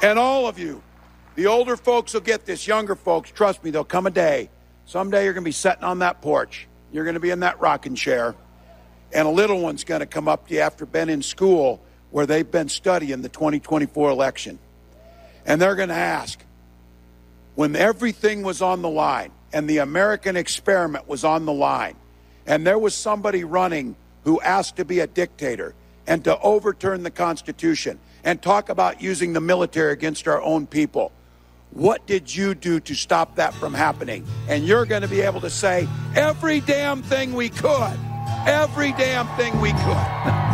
And all of you, the older folks will get this, younger folks, trust me, there'll come a day. Someday you're going to be sitting on that porch. You're going to be in that rocking chair. And a little one's going to come up to you after been in school where they've been studying the 2024 election. And they're going to ask, when everything was on the line and the American experiment was on the line, and there was somebody running who asked to be a dictator and to overturn the Constitution and talk about using the military against our own people, what did you do to stop that from happening? And you're going to be able to say, every damn thing we could. Every damn thing we could.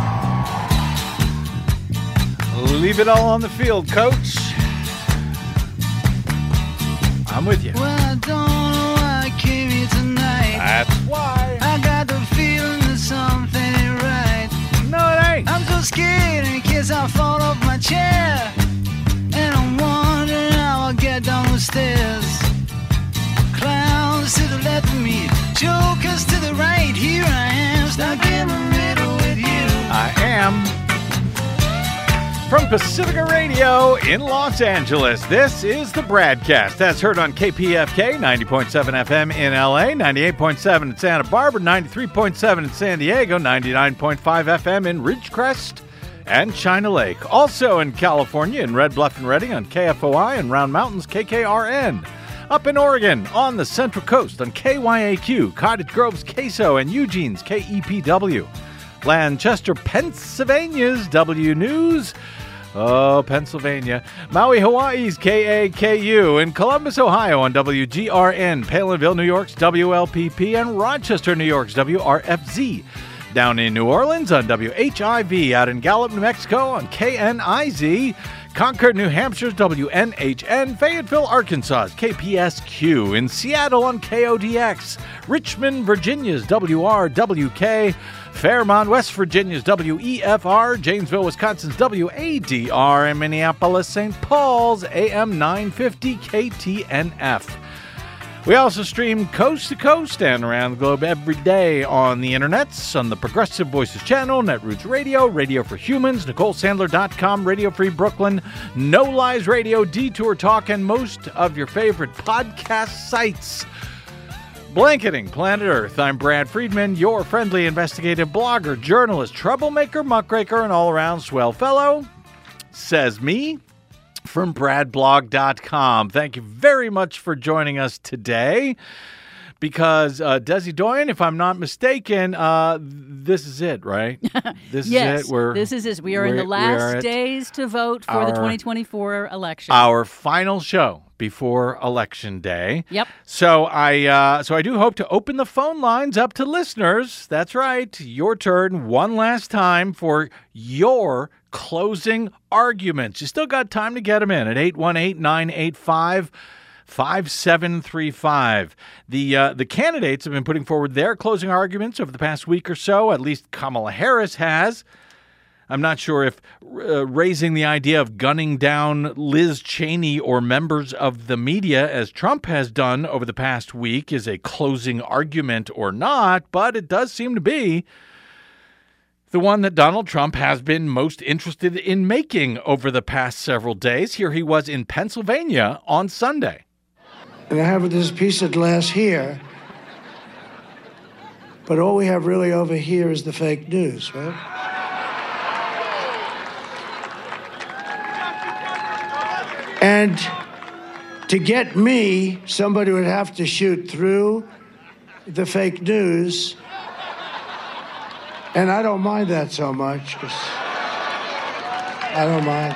Leave it all on the field, Coach. I'm with you. Well, I don't know why I came here tonight. That's why. I got the feeling that something ain't right. No, it ain't. I'm so scared in case I fall off my chair. And I'm wondering how I'll get down the stairs. Clowns to the left of me, jokers to the right. Here I am, stuck in the middle with you. I am. From Pacifica Radio in Los Angeles, this is the Bradcast. That's heard on KPFK, 90.7 FM in LA, 98.7 in Santa Barbara, 93.7 in San Diego, 99.5 FM in Ridgecrest and China Lake. Also in California, in Red Bluff and Redding on KFOI and Round Mountains, KKRN. Up in Oregon, on the Central Coast on KYAQ, Cottage Grove's Queso and Eugene's KEPW. Lancaster, Pennsylvania's W News. Oh, Pennsylvania. Maui, Hawaii's KAKU. In Columbus, Ohio on WGRN. Palinville, New York's WLPP. And Rochester, New York's WRFZ. Down in New Orleans on WHIV. Out in Gallup, New Mexico on KNIZ. Concord, New Hampshire's WNHN. Fayetteville, Arkansas's KPSQ. In Seattle on KODX. Richmond, Virginia's WRWK. Fairmont, West Virginia's WEFR, Janesville, Wisconsin's WADR, and Minneapolis, St. Paul's AM 950 KTNF. We also stream coast to coast and around the globe every day on the internets, on the Progressive Voices channel, Netroots Radio, Radio for Humans, NicoleSandler.com, Radio Free Brooklyn, No Lies Radio, Detour Talk, and most of your favorite podcast sites. Blanketing Planet Earth, I'm Brad Friedman, your friendly investigative blogger, journalist, troublemaker, muckraker, and all-around swell fellow. Says me from bradblog.com. Thank you very much for joining us today because Desi Doyen, if I'm not mistaken, this is it, right? This yes, is it. This is it. We are in the last days to vote for the 2024 election. Our final show before Election Day. Yep. So I do hope to open the phone lines up to listeners. That's right. Your turn one last time for your closing arguments. You still got time to get them in at 818-985-5735. The candidates have been putting forward their closing arguments over the past week or so. At least Kamala Harris has. I'm not sure if raising the idea of gunning down Liz Cheney or members of the media, as Trump has done over the past week, is a closing argument or not, but it does seem to be the one that Donald Trump has been most interested in making over the past several days. Here he was in Pennsylvania on Sunday. And I have this piece of glass here, but all we have really over here is the fake news, right? And to get me, somebody would have to shoot through the fake news. And I don't mind that so much, because I don't mind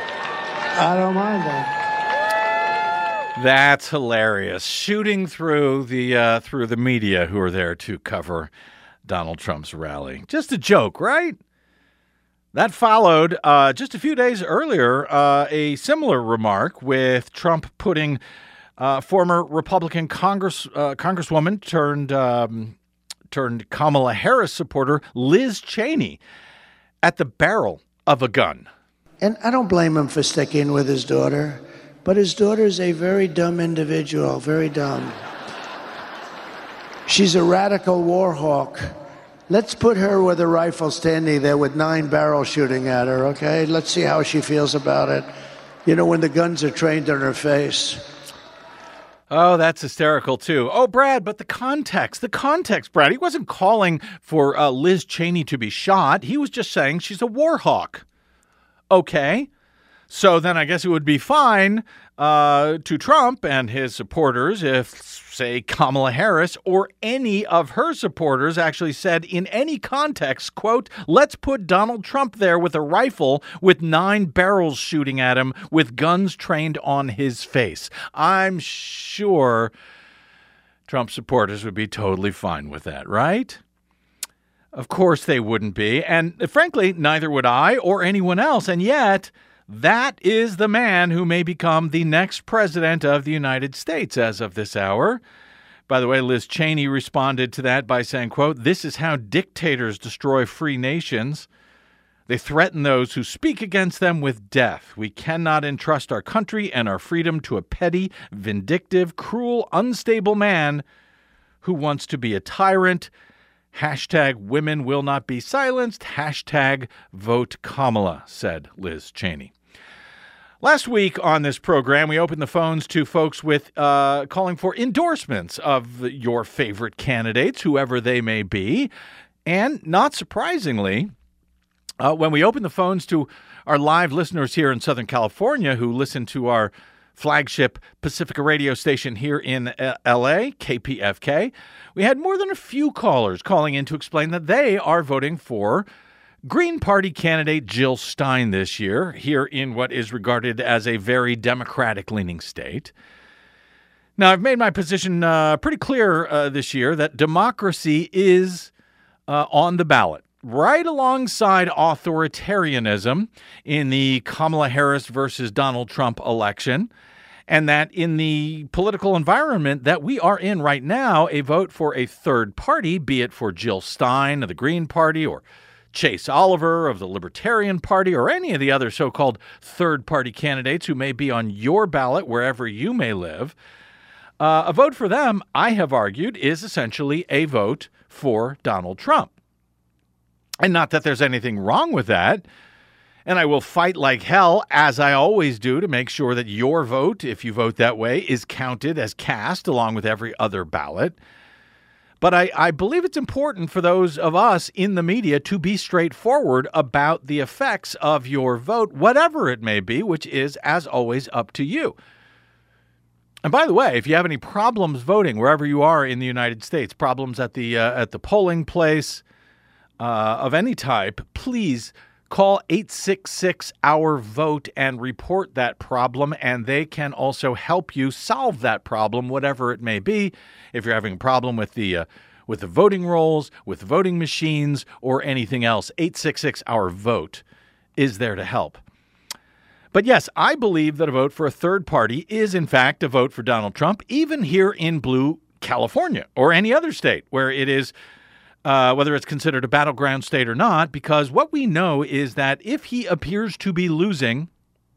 that. That's hilarious. Shooting through the media who are there to cover Donald Trump's rally. Just a joke, right? That followed just a few days earlier a similar remark with Trump putting former Republican Congresswoman turned Kamala Harris supporter Liz Cheney at the barrel of a gun. And I don't blame him for sticking with his daughter, but his daughter is a very dumb individual, very dumb. She's a radical war hawk. Let's put her with a rifle standing there with 9 barrels shooting at her, okay? Let's see how she feels about it. when the guns are trained on her face. Oh, that's hysterical, too. Oh, Brad, but the context, Brad. He wasn't calling for Liz Cheney to be shot. He was just saying she's a war hawk. Okay. So then I guess it would be fine to Trump and his supporters if, say, Kamala Harris or any of her supporters actually said in any context, quote, let's put Donald Trump there with a rifle with 9 barrels shooting at him with guns trained on his face. I'm sure Trump supporters would be totally fine with that, right? Of course they wouldn't be. And frankly, neither would I or anyone else. And yet, that is the man who may become the next president of the United States as of this hour. By the way, Liz Cheney responded to that by saying, quote, this is how dictators destroy free nations. They threaten those who speak against them with death. We cannot entrust our country and our freedom to a petty, vindictive, cruel, unstable man who wants to be a tyrant. Hashtag women will not be silenced. Hashtag vote Kamala, said Liz Cheney. Last week on this program, we opened the phones to folks with calling for endorsements of your favorite candidates, whoever they may be. And not surprisingly, when we opened the phones to our live listeners here in Southern California who listen to our flagship Pacifica radio station here in L.A., KPFK, we had more than a few callers calling in to explain that they are voting for Green Party candidate Jill Stein this year, here in what is regarded as a very Democratic-leaning state. Now, I've made my position pretty clear this year that democracy is on the ballot, right alongside authoritarianism in the Kamala Harris versus Donald Trump election, and that in the political environment that we are in right now, a vote for a third party, be it for Jill Stein of the Green Party or Chase Oliver of the Libertarian Party or any of the other so-called third-party candidates who may be on your ballot wherever you may live, a vote for them, I have argued, is essentially a vote for Donald Trump. And not that there's anything wrong with that. And I will fight like hell, as I always do, to make sure that your vote, if you vote that way, is counted as cast along with every other ballot. But I believe it's important for those of us in the media to be straightforward about the effects of your vote, whatever it may be, which is, as always, up to you. And by the way, if you have any problems voting wherever you are in the United States, problems at the polling place of any type, please call 866-OUR-VOTE and report that problem, and they can also help you solve that problem, whatever it may be. If you're having a problem with the voting rolls, with voting machines, or anything else, 866-OUR-VOTE is there to help. But yes, I believe that a vote for a third party is, in fact, a vote for Donald Trump, even here in blue California or any other state where it is whether it's considered a battleground state or not, because what we know is that if he appears to be losing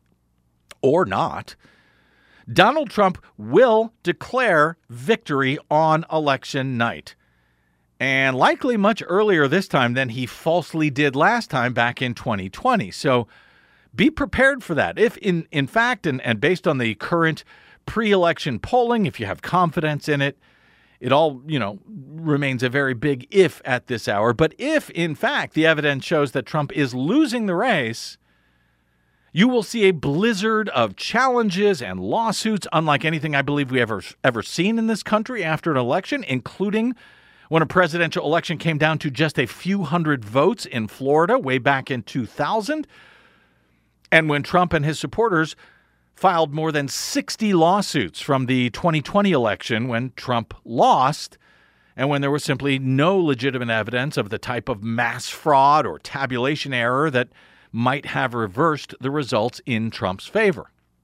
or not, Donald Trump will declare victory on election night. And likely much earlier this time than he falsely did last time back in 2020. So be prepared for that. If in fact, and based on the current pre-election polling, if you have confidence in it, it all, remains a very big if at this hour. But if, in fact, the evidence shows that Trump is losing the race, you will see a blizzard of challenges and lawsuits unlike anything I believe we ever seen in this country after an election, including when a presidential election came down to just a few hundred votes in Florida way back in 2000, and when Trump and his supporters filed more than 60 lawsuits from the 2020 election when Trump lost and when there was simply no legitimate evidence of the type of mass fraud or tabulation error that might have reversed the results in Trump's favor.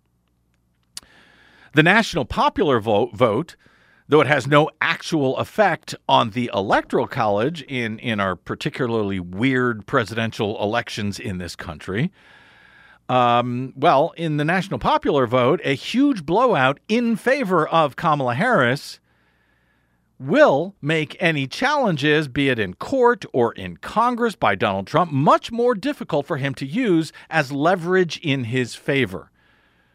The national popular vote, though it has no actual effect on the Electoral College in our particularly weird presidential elections in this country, in the national popular vote, a huge blowout in favor of Kamala Harris will make any challenges, be it in court or in Congress by Donald Trump, much more difficult for him to use as leverage in his favor.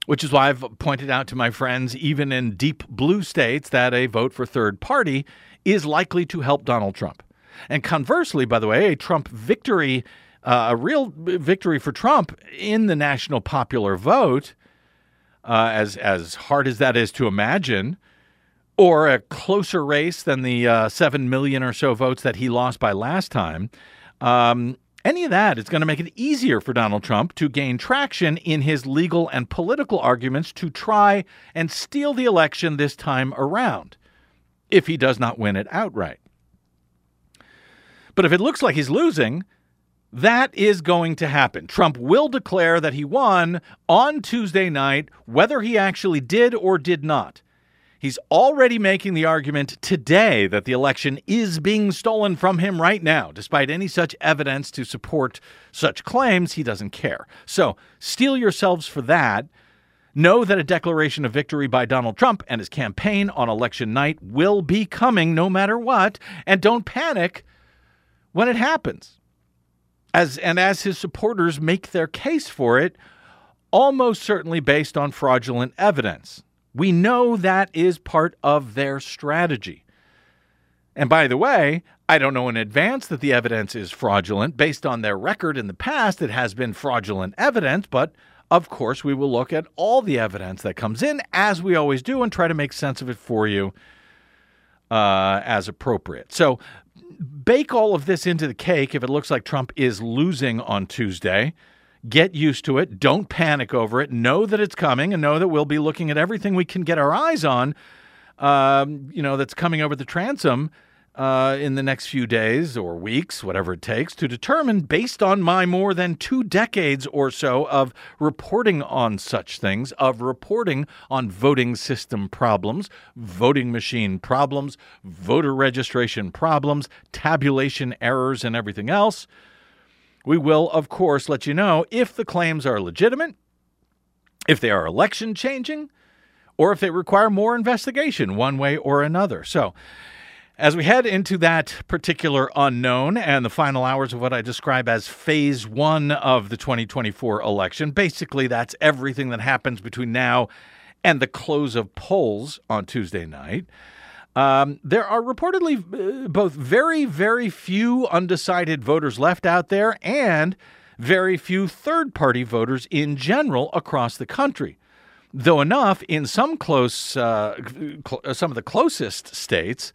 which is why I've pointed out to my friends, even in deep blue states, that a vote for third party is likely to help Donald Trump. And conversely, by the way, a Trump victory, a real victory for Trump in the national popular vote, as hard as that is to imagine, or a closer race than the 7 million or so votes that he lost by last time, any of that is going to make it easier for Donald Trump to gain traction in his legal and political arguments to try and steal the election this time around, if he does not win it outright. But if it looks like he's losing, that is going to happen. Trump will declare that he won on Tuesday night, whether he actually did or did not. He's already making the argument today that the election is being stolen from him right now. Despite any such evidence to support such claims, he doesn't care. So steel yourselves for that. Know that a declaration of victory by Donald Trump and his campaign on election night will be coming no matter what. And don't panic when it happens. As his supporters make their case for it, almost certainly based on fraudulent evidence. We know that is part of their strategy. And by the way, I don't know in advance that the evidence is fraudulent. Based on their record in the past, it has been fraudulent evidence, but of course we will look at all the evidence that comes in, as we always do, and try to make sense of it for you as appropriate. So bake all of this into the cake if it looks like Trump is losing on Tuesday. Get used to it. Don't panic over it. Know that it's coming, and know that we'll be looking at everything we can get our eyes on, that's coming over the transom in the next few days or weeks, whatever it takes, to determine, based on my more than 2 decades or so of reporting on such things, of reporting on voting system problems, voting machine problems, voter registration problems, tabulation errors, and everything else. We will, of course, let you know if the claims are legitimate, if they are election changing, or if they require more investigation one way or another. So as we head into that particular unknown and the final hours of what I describe as phase 1 of the 2024 election, basically that's everything that happens between now and the close of polls on Tuesday night. There are reportedly both very, very few undecided voters left out there and very few third-party voters in general across the country. Though enough in some some of the closest states,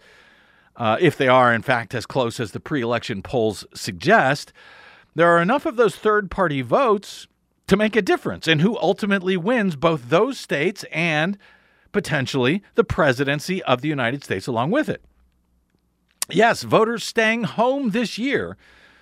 if they are in fact as close as the pre-election polls suggest, there are enough of those third-party votes to make a difference in who ultimately wins both those states and potentially the presidency of the United States along with it. Yes, voters staying home this year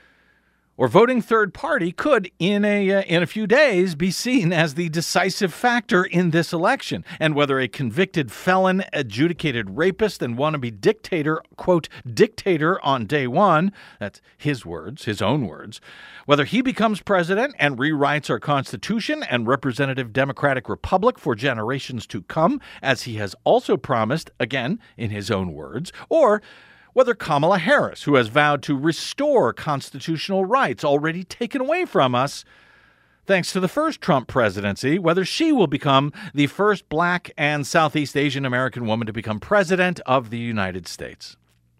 or voting third party could, in a few days, be seen as the decisive factor in this election. And whether a convicted felon, adjudicated rapist, and wannabe dictator, quote, dictator on day one, that's his words, his own words, whether he becomes president and rewrites our Constitution and representative democratic republic for generations to come, as he has also promised, again, in his own words, or whether Kamala Harris, who has vowed to restore constitutional rights already taken away from us thanks to the first Trump presidency, whether she will become the first Black and Southeast Asian American woman to become president of the United States.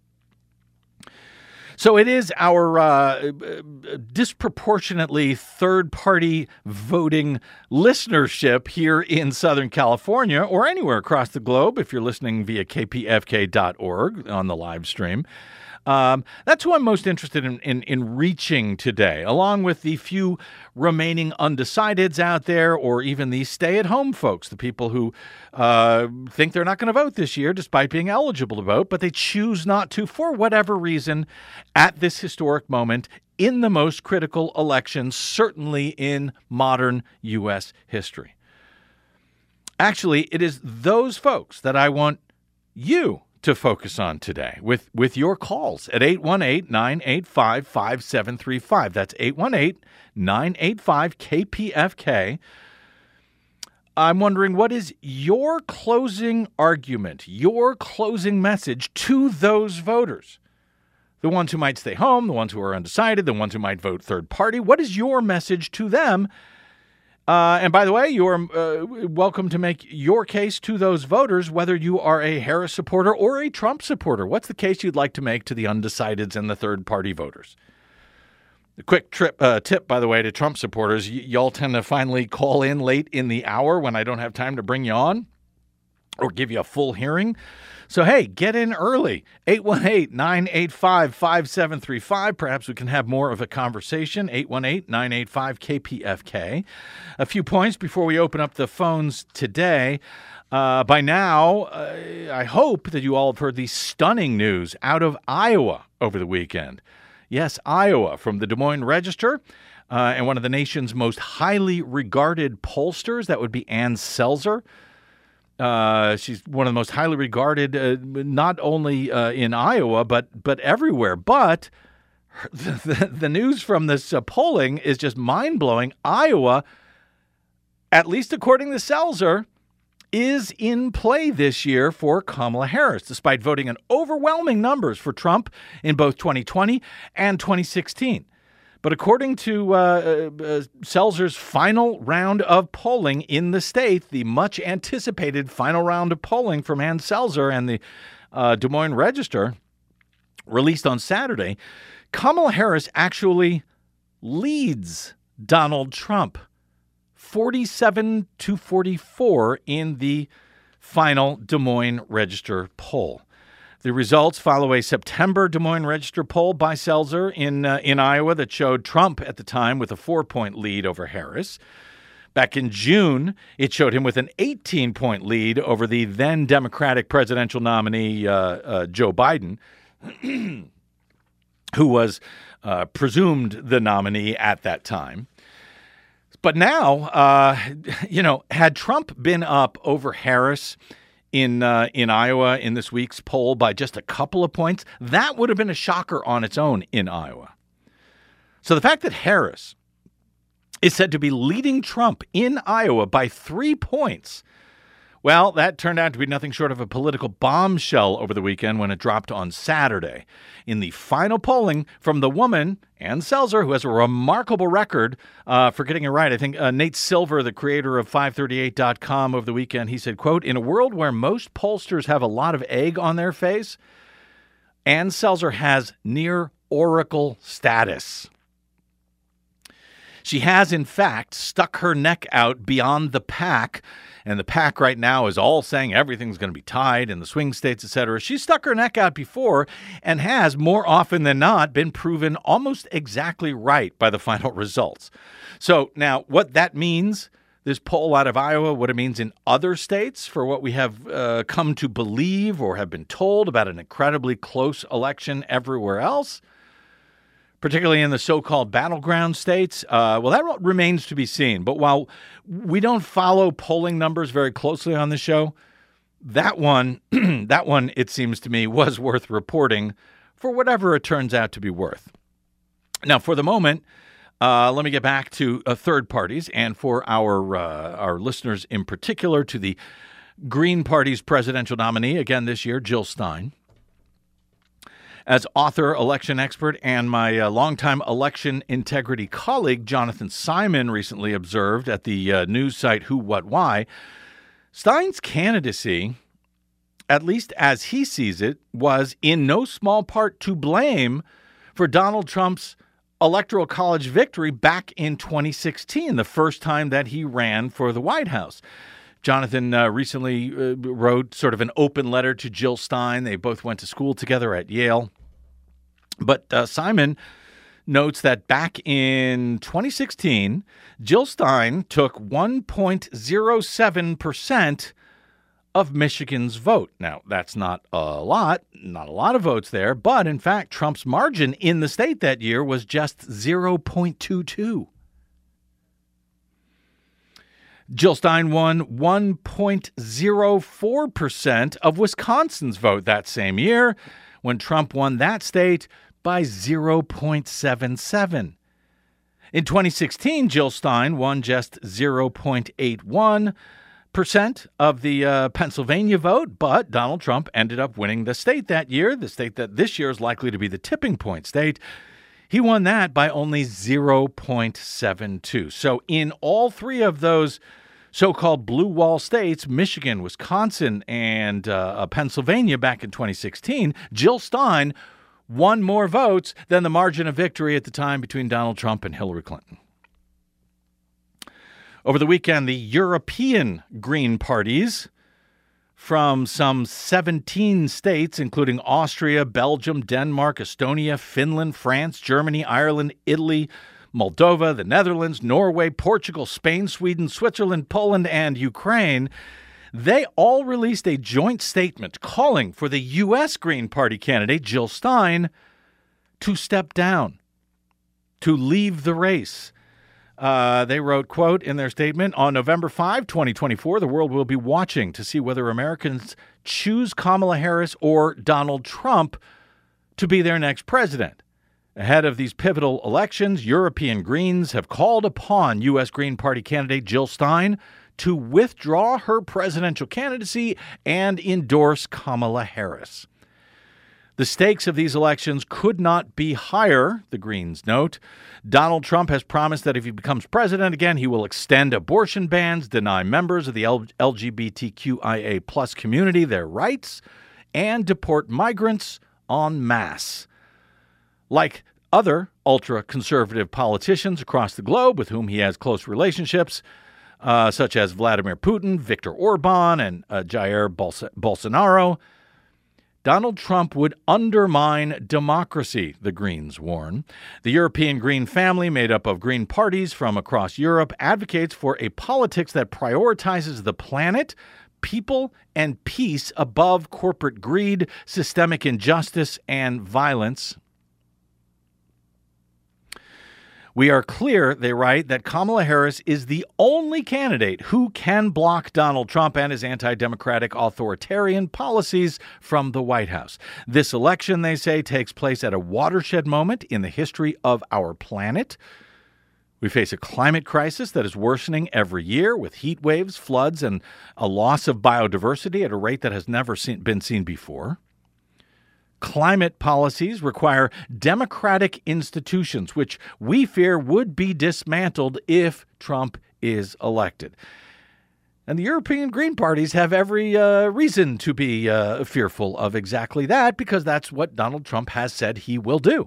So it is our disproportionately third-party voting listenership here in Southern California or anywhere across the globe if you're listening via kpfk.org on the live stream. That's who I'm most interested in reaching today, along with the few remaining undecideds out there, or even the stay-at-home folks, the people who think they're not going to vote this year despite being eligible to vote, but they choose not to for whatever reason at this historic moment in the most critical election, certainly in modern U.S. history. Actually, it is those folks that I want you to focus on today with your calls at 818-985-5735. That's 818-985-KPFK. I'm wondering, what is your closing argument, your closing message to those voters? The ones who might stay home, the ones who are undecided, the ones who might vote third party. What is your message to them And by the way, you are welcome to make your case to those voters, whether you are a Harris supporter or a Trump supporter. What's the case you'd like to make to the undecideds and the third-party voters? A quick tip, by the way, to Trump supporters. Y'all tend to finally call in late in the hour when I don't have time to bring you on or give you a full hearing. So, hey, get in early. 818-985-5735. Perhaps we can have more of a conversation. 818-985-KPFK. A few points before we open up the phones today. By now, I hope that you all have heard the stunning news out of Iowa over the weekend. Yes, Iowa, from the Des Moines Register and one of the nation's most highly regarded pollsters. That would be Ann Selzer. She's one of the most highly regarded, not only in Iowa, but everywhere. But the news from this polling is just mind-blowing. Iowa, at least according to Selzer, is in play this year for Kamala Harris, despite voting in overwhelming numbers for Trump in both 2020 and 2016. But according to Selzer's final round of polling in the state, the much-anticipated final round of polling from Ann Selzer and the Des Moines Register, released on Saturday, Kamala Harris actually leads Donald Trump 47-44 in the final Des Moines Register poll. The results follow a September Des Moines Register poll by Selzer in Iowa that showed Trump at the time with a 4-point lead over Harris. Back in June, it showed him with an 18-point lead over the then Democratic presidential nominee, Joe Biden, who was presumed the nominee at that time. But now, had Trump been up over Harris in Iowa in this week's poll by just a couple of points, that would have been a shocker on its own in Iowa. So the fact that Harris is said to be leading Trump in Iowa by 3 points, well, that turned out to be nothing short of a political bombshell over the weekend when it dropped on Saturday. In the final polling from the woman, Ann Selzer, who has a remarkable record for getting it right. I think Nate Silver, the creator of 538.com over the weekend, he said, quote, "In a world where most pollsters have a lot of egg on their face, Ann Selzer has near oracle status. She has, in fact, stuck her neck out beyond the pack, and the pack right now is all saying everything's going to be tied in the swing states, etc. She stuck her neck out before and has, more often than not, been proven almost exactly right by the final results. So now what that means, this poll out of Iowa, what it means in other states for what we have come to believe or have been told about an incredibly close election everywhere else, particularly in the so-called battleground states, well, that remains to be seen. But while we don't follow polling numbers very closely on the show, that one, it seems to me, was worth reporting for whatever it turns out to be worth. Now, for the moment, let me get back to third parties, and for our listeners in particular, to the Green Party's presidential nominee, again this year, Jill Stein. As author, election expert, and my longtime election integrity colleague, Jonathan Simon, recently observed at the news site Who, What, Why, Stein's candidacy, at least as he sees it, was in no small part to blame for Donald Trump's Electoral College victory back in 2016, the first time that he ran for the White House. Jonathan recently wrote sort of an open letter to Jill Stein. They both went to school together at Yale. But Simon notes that back in 2016, Jill Stein took 1.07% of Michigan's vote. Now, that's not a lot of votes there, but in fact, Trump's margin in the state that year was just 0.22. Jill Stein won 1.04% of Wisconsin's vote that same year, when Trump won that state by 0.77. In 2016, Jill Stein won just 0.81% of the Pennsylvania vote, but Donald Trump ended up winning the state that year, the state that this year is likely to be the tipping point state. He won that by only 0.72. So in all three of those so-called blue wall states, Michigan, Wisconsin, and Pennsylvania back in 2016, Jill Stein won more votes than the margin of victory at the time between Donald Trump and Hillary Clinton. Over the weekend, the European Green parties from some 17 states, including Austria, Belgium, Denmark, Estonia, Finland, France, Germany, Ireland, Italy, Moldova, the Netherlands, Norway, Portugal, Spain, Sweden, Switzerland, Poland, and Ukraine, they all released a joint statement calling for the U.S. Green Party candidate, Jill Stein, to step down, to leave the race. They wrote, quote, in their statement, on November 5, 2024, the world will be watching to see whether Americans choose Kamala Harris or Donald Trump to be their next president. Ahead of these pivotal elections, European Greens have called upon U.S. Green Party candidate Jill Stein to withdraw her presidential candidacy and endorse Kamala Harris. The stakes of these elections could not be higher, the Greens note. Donald Trump has promised that if he becomes president again, he will extend abortion bans, deny members of the LGBTQIA plus community their rights, and deport migrants en masse. Like other ultra-conservative politicians across the globe with whom he has close relationships, such as Vladimir Putin, Viktor Orban, and Jair Bolsonaro, Donald Trump would undermine democracy, the Greens warn. The European Green family, made up of Green parties from across Europe, advocates for a politics that prioritizes the planet, people, and peace above corporate greed, systemic injustice, and violence. We are clear, they write, that Kamala Harris is the only candidate who can block Donald Trump and his anti-democratic authoritarian policies from the White House. This election, they say, takes place at a watershed moment in the history of our planet. We face a climate crisis that is worsening every year with heat waves, floods, and a loss of biodiversity at a rate that has never been seen before. Climate policies require democratic institutions, which we fear would be dismantled if Trump is elected. And the European Green parties have every reason to be fearful of exactly that, because that's what Donald Trump has said he will do.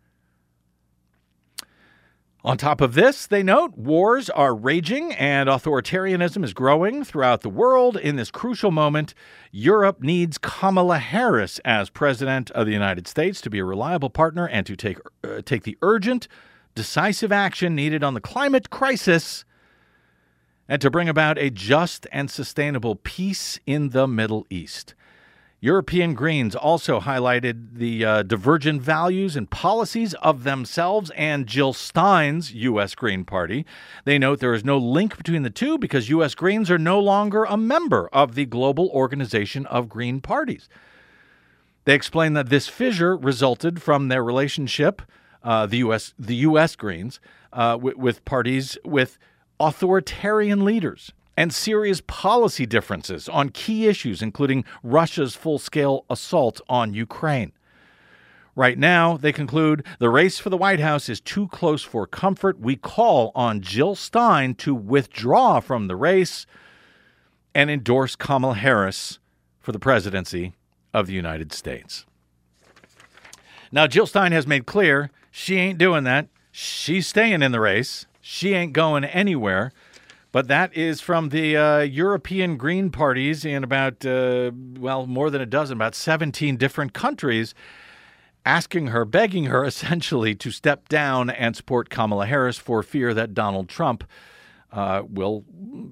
On top of this, they note, wars are raging and authoritarianism is growing throughout the world. In this crucial moment, Europe needs Kamala Harris as president of the United States to be a reliable partner and to take the urgent, decisive action needed on the climate crisis and to bring about a just and sustainable peace in the Middle East. European Greens also highlighted the divergent values and policies of themselves and Jill Stein's U.S. Green Party. They note there is no link between the two because U.S. Greens are no longer a member of the global organization of Green parties. They explain that this fissure resulted from their relationship, the U.S. Greens, with parties with authoritarian leaders and serious policy differences on key issues, including Russia's full-scale assault on Ukraine. Right now, they conclude, the race for the White House is too close for comfort. We call on Jill Stein to withdraw from the race and endorse Kamala Harris for the presidency of the United States. Now, Jill Stein has made clear she ain't doing that. She's staying in the race. She ain't going anywhere. But that is from the European Green parties in about, more than a dozen, about 17 different countries, asking her, begging her essentially to step down and support Kamala Harris for fear that Donald Trump will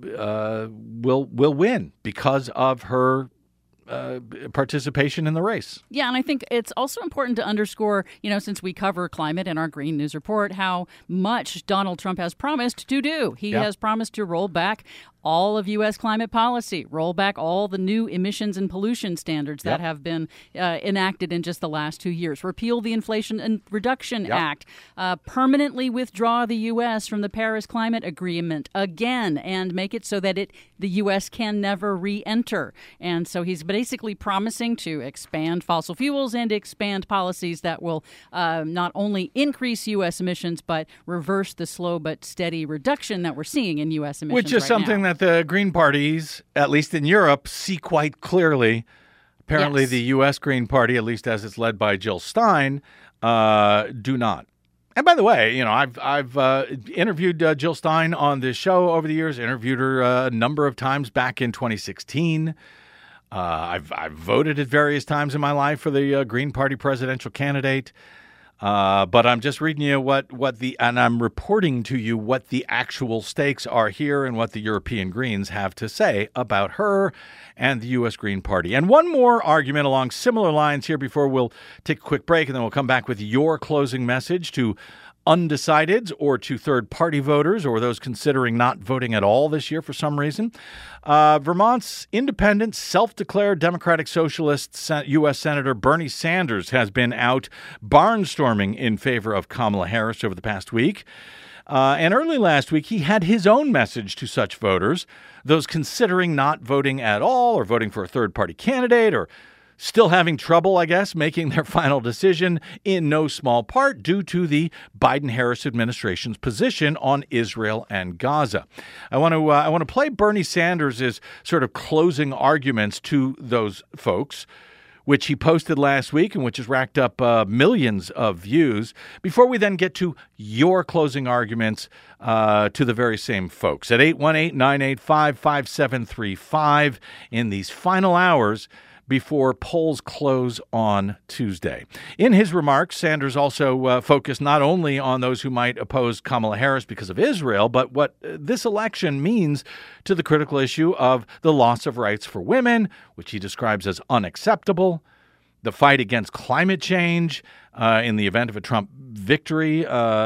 win because of her participation in the race. Yeah, and I think it's also important to underscore, since we cover climate in our Green News Report, how much Donald Trump has promised to do. He has promised to roll back all of U.S. climate policy, roll back all the new emissions and pollution standards that have been enacted in just the last 2 years, repeal the Inflation Reduction Act, permanently withdraw the U.S. from the Paris Climate Agreement again, and make it so that the U.S. can never re-enter. And so he's basically promising to expand fossil fuels and expand policies that will not only increase U.S. emissions, but reverse the slow but steady reduction that we're seeing in U.S. emissions. Which is something that the Green parties, at least in Europe, see quite clearly. Apparently, the U.S. Green Party, at least as it's led by Jill Stein, do not. And by the way, you know, I've interviewed Jill Stein on this show over the years, interviewed her a number of times back in 2016. I've voted at various times in my life for the Green Party presidential candidate. But I'm just reading you and I'm reporting to you what the actual stakes are here and what the European Greens have to say about her and the U.S. Green Party. And one more argument along similar lines here before we'll take a quick break, and then we'll come back with your closing message to undecideds or to third-party voters or those considering not voting at all this year for some reason. Vermont's independent, self-declared Democratic Socialist U.S. Senator Bernie Sanders has been out barnstorming in favor of Kamala Harris over the past week. And early last week, he had his own message to such voters, those considering not voting at all or voting for a third-party candidate or still having trouble, I guess, making their final decision, in no small part due to the Biden-Harris administration's position on Israel and Gaza. I want to play Bernie Sanders' sort of closing arguments to those folks, which he posted last week and which has racked up millions of views, before we then get to your closing arguments to the very same folks at 818-985-5735 in these final hours before polls close on Tuesday. In his remarks, Sanders also focused not only on those who might oppose Kamala Harris because of Israel, but what this election means to the critical issue of the loss of rights for women, which he describes as unacceptable, the fight against climate change in the event of a Trump victory,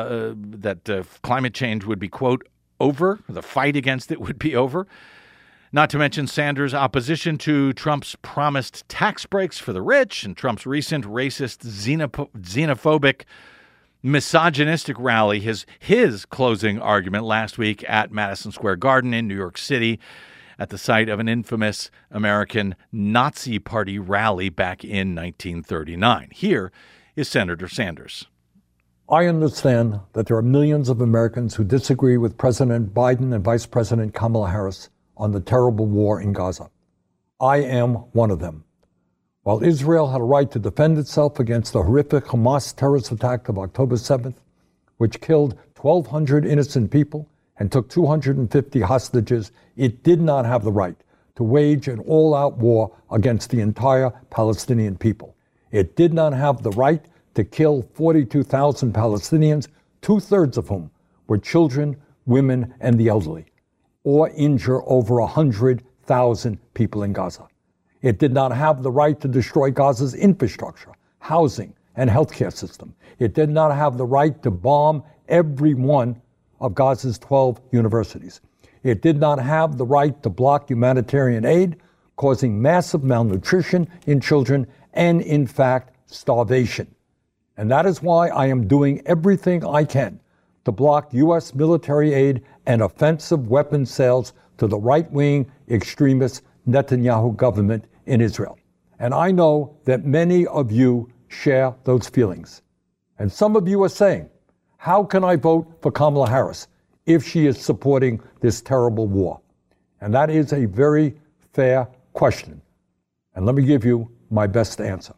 that climate change would be, quote, over, the fight against it would be over. Not to mention Sanders' opposition to Trump's promised tax breaks for the rich and Trump's recent racist, xenophobic, misogynistic rally, his closing argument last week at Madison Square Garden in New York City at the site of an infamous American Nazi Party rally back in 1939. Here is Senator Sanders. I understand that there are millions of Americans who disagree with President Biden and Vice President Kamala Harris on the terrible war in Gaza. I am one of them. While Israel had a right to defend itself against the horrific Hamas terrorist attack of October 7th, which killed 1,200 innocent people and took 250 hostages, it did not have the right to wage an all-out war against the entire Palestinian people. It did not have the right to kill 42,000 Palestinians, 2/3 of whom were children, women, and the elderly, or injure over 100,000 people in Gaza. It did not have the right to destroy Gaza's infrastructure, housing, and healthcare system. It did not have the right to bomb every one of Gaza's 12 universities. It did not have the right to block humanitarian aid, causing massive malnutrition in children and, in fact, starvation. And that is why I am doing everything I can to block U.S. military aid and offensive weapons sales to the right-wing extremist Netanyahu government in Israel. And I know that many of you share those feelings. And some of you are saying, how can I vote for Kamala Harris if she is supporting this terrible war? And that is a very fair question. And let me give you my best answer.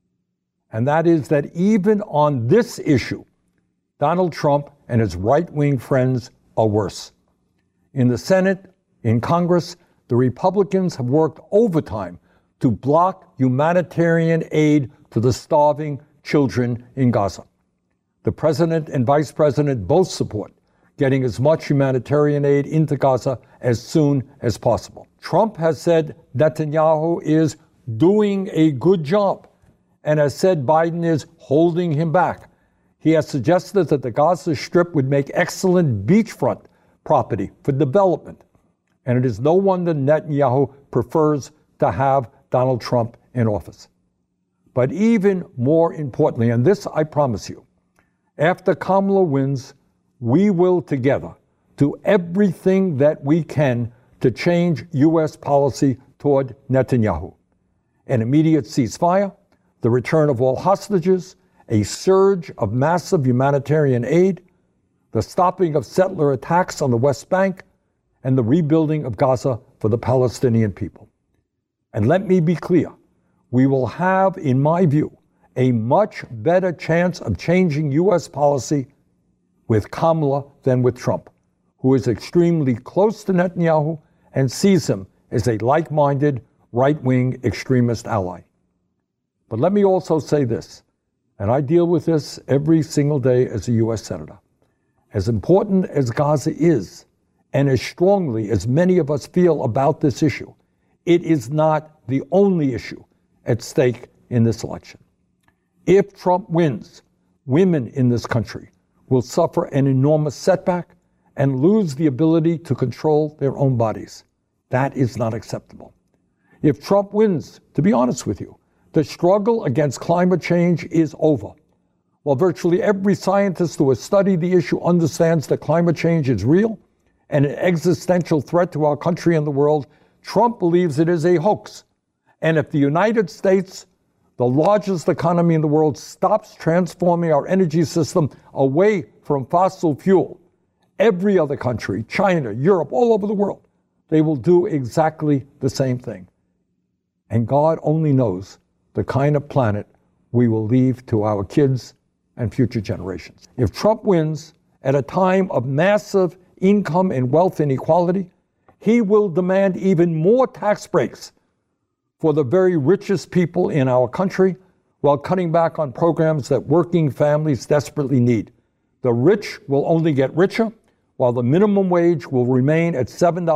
And that is that even on this issue, Donald Trump and his right-wing friends are worse. In the Senate, in Congress, the Republicans have worked overtime to block humanitarian aid to the starving children in Gaza. The president and vice president both support getting as much humanitarian aid into Gaza as soon as possible. Trump has said Netanyahu is doing a good job and has said Biden is holding him back. He has suggested that the Gaza Strip would make excellent beachfront property for development. And it is no wonder Netanyahu prefers to have Donald Trump in office. But even more importantly, and this I promise you, after Kamala wins, we will together do everything that we can to change U.S. policy toward Netanyahu. An immediate ceasefire, the return of all hostages, a surge of massive humanitarian aid, the stopping of settler attacks on the West Bank, and the rebuilding of Gaza for the Palestinian people. And let me be clear, we will have, in my view, a much better chance of changing U.S. policy with Kamala than with Trump, who is extremely close to Netanyahu and sees him as a like-minded, right-wing extremist ally. But let me also say this, and I deal with this every single day as a U.S. Senator. As important as Gaza is, and as strongly as many of us feel about this issue, it is not the only issue at stake in this election. If Trump wins, women in this country will suffer an enormous setback and lose the ability to control their own bodies. That is not acceptable. If Trump wins, to be honest with you, the struggle against climate change is over. While virtually every scientist who has studied the issue understands that climate change is real and an existential threat to our country and the world, Trump believes it is a hoax. And if the United States, the largest economy in the world, stops transforming our energy system away from fossil fuel, every other country, China, Europe, all over the world, they will do exactly the same thing. And God only knows the kind of planet we will leave to our kids and future generations. If Trump wins at a time of massive income and wealth inequality, he will demand even more tax breaks for the very richest people in our country while cutting back on programs that working families desperately need. The rich will only get richer, while the minimum wage will remain at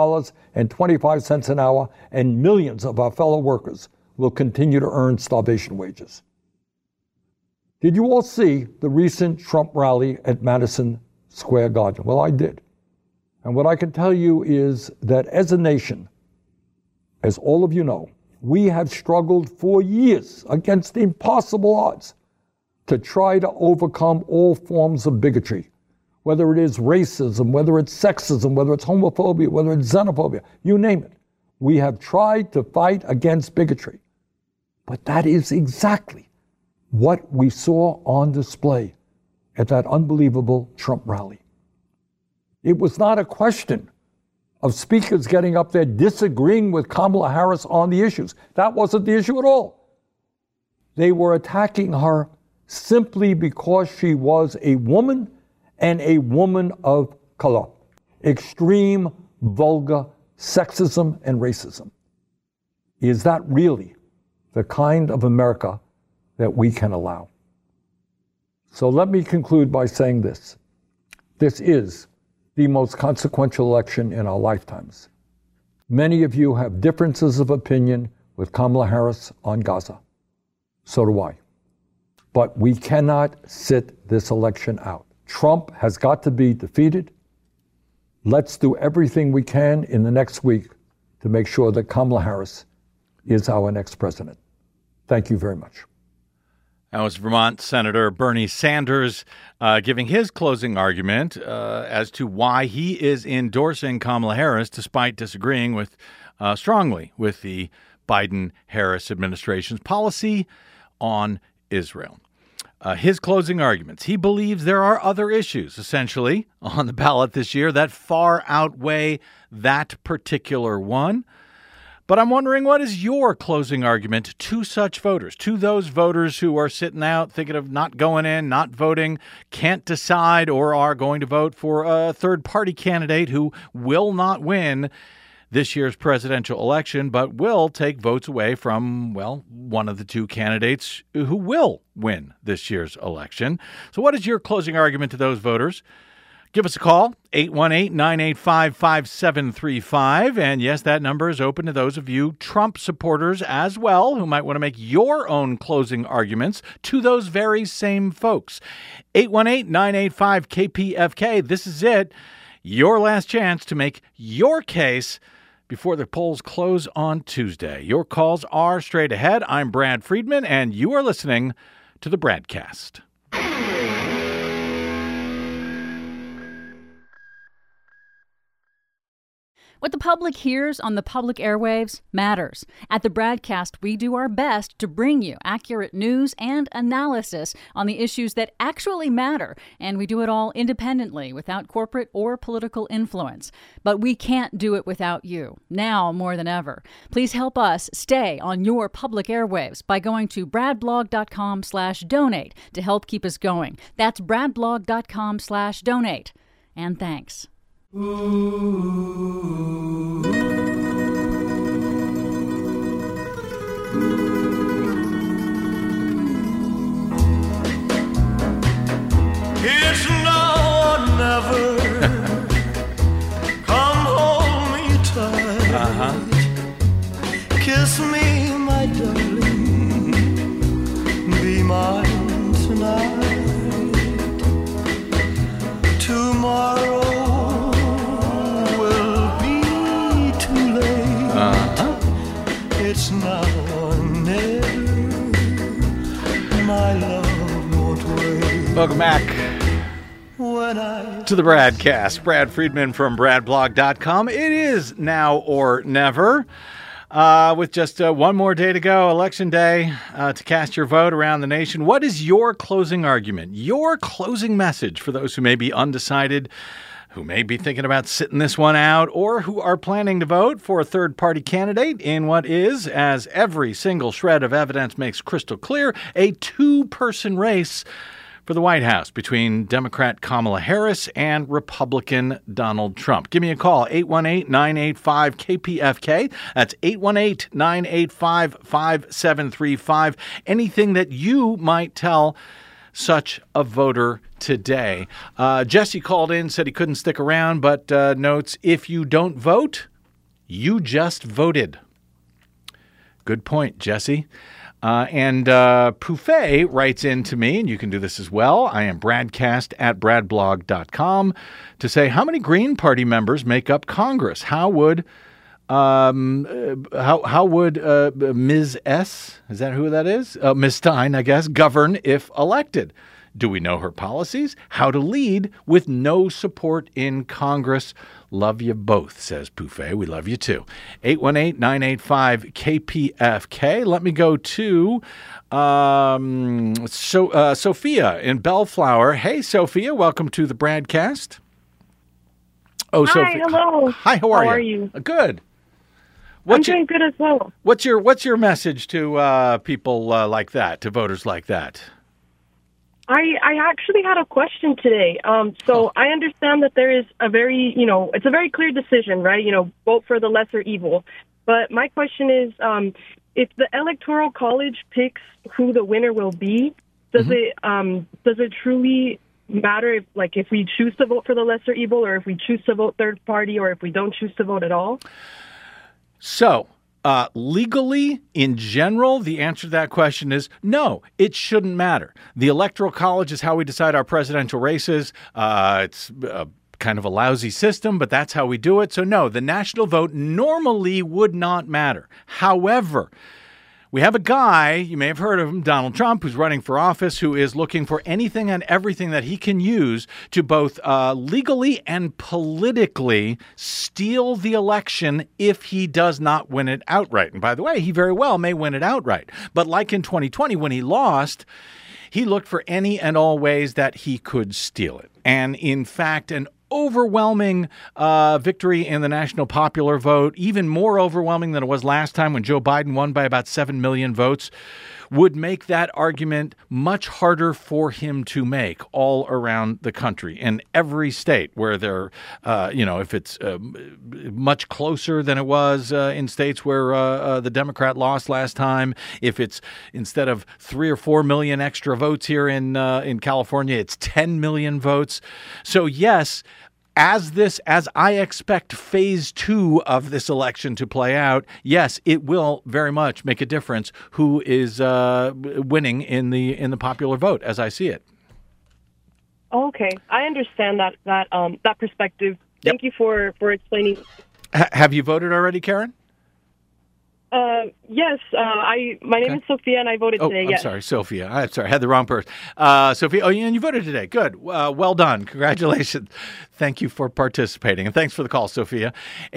$7.25 an hour, and millions of our fellow workers will continue to earn starvation wages. Did you all see the recent Trump rally at Madison Square Garden? Well, I did. And what I can tell you is that as a nation, as all of you know, we have struggled for years against impossible odds to try to overcome all forms of bigotry, whether it is racism, whether it's sexism, whether it's homophobia, whether it's xenophobia, you name it. We have tried to fight against bigotry. But that is exactly what we saw on display at that unbelievable Trump rally. It was not a question of speakers getting up there disagreeing with Kamala Harris on the issues. That wasn't the issue at all. They were attacking her simply because she was a woman and a woman of color. Extreme, vulgar sexism and racism. Is that really the kind of America that we can allow? So let me conclude by saying this. This is the most consequential election in our lifetimes. Many of you have differences of opinion with Kamala Harris on Gaza. So do I. But we cannot sit this election out. Trump has got to be defeated. Let's do everything we can in the next week to make sure that Kamala Harris is our next president. Thank you very much. That was Vermont Senator Bernie Sanders giving his closing argument as to why he is endorsing Kamala Harris despite disagreeing strongly with the Biden-Harris administration's policy on Israel. His closing arguments. He believes there are other issues, essentially, on the ballot this year that far outweigh that particular one. But I'm wondering, what is your closing argument to such voters, to those voters who are sitting out thinking of not going in, not voting, can't decide, or are going to vote for a third-party candidate who will not win this year's presidential election, but will take votes away from, well, one of the two candidates who will win this year's election? So what is your closing argument to those voters? Give us a call, 818-985-5735. And yes, that number is open to those of you Trump supporters as well who might want to make your own closing arguments to those very same folks. 818-985-KPFK. This is it. Your last chance to make your case before the polls close on Tuesday. Your calls are straight ahead. I'm Brad Friedman, and you are listening to the Bradcast. What the public hears on the public airwaves matters. At the Bradcast, we do our best to bring you accurate news and analysis on the issues that actually matter, and we do it all independently, without corporate or political influence. But we can't do it without you, now more than ever. Please help us stay on your public airwaves by going to bradblog.com/donate to help keep us going. That's bradblog.com/donate. And thanks. It's now or never. Come hold me tight. Kiss me, my darling. Be mine tonight. Tomorrow it's now or never. My love won't wait. Welcome back to the Bradcast. Brad Friedman from BradBlog.com. It is now or never. With just one more day to go, Election Day, to cast your vote around the nation. What is your closing argument? Your closing message for those who may be undecided, who may be thinking about sitting this one out, or who are planning to vote for a third-party candidate in what is, as every single shred of evidence makes crystal clear, a two-person race for the White House between Democrat Kamala Harris and Republican Donald Trump. Give me a call, 818-985-KPFK. That's 818-985-5735. Anything that you might tell such a voter today. Jesse called in, said he couldn't stick around, but notes, if you don't vote, you just voted. Good point, Jesse. And Poufet writes in to me, and you can do this as well. I am Bradcast at bradblog.com to say, how many Green Party members make up Congress? How would Ms. S, is that who that is? Ms. Stein, I guess, govern if elected? Do we know her policies? How to lead with no support in Congress? Love you both, says Poufet. We love you too. 818-985-KPFK. Let me go to Sophia in Bellflower. Hey, Sophia, welcome to the Bradcast. Oh, Hi, Sophia. hello. Hi, how are you? Good. I'm doing good as well. What's your message to people like that, to voters like that? I actually had a question today. So I understand that there is a very, it's a very clear decision, right? Vote for the lesser evil. But my question is, if the Electoral College picks who the winner will be, does it truly matter if we choose to vote for the lesser evil, or if we choose to vote third party, or if we don't choose to vote at all? So, legally, in general, the answer to that question is no, it shouldn't matter. The Electoral College is how we decide our presidential races. It's kind of a lousy system, but that's how we do it. So no, the national vote normally would not matter. However, we have a guy, you may have heard of him, Donald Trump, who's running for office, who is looking for anything and everything that he can use to both legally and politically steal the election if he does not win it outright. And by the way, he very well may win it outright. But like in 2020, when he lost, he looked for any and all ways that he could steal it. And in fact, an overwhelming victory in the national popular vote, even more overwhelming than it was last time when Joe Biden won by about 7 million votes, would make that argument much harder for him to make all around the country. In every state where they're, if it's much closer than it was in states where the Democrat lost last time, if it's instead of 3 or 4 million extra votes here in California, it's 10 million votes. So yes, as I expect phase 2 of this election to play out, yes, it will very much make a difference who is winning in the popular vote, as I see it. Okay, I understand that perspective. Thank you for explaining. Have you voted already, Karen? Yes. My name is Sophia, and I voted today. I'm yes. sorry, Sophia. I'm sorry, I had the wrong person. Sophia. Oh, and you voted today. Good. Well done. Congratulations. Thank you for participating, and thanks for the call, Sophia.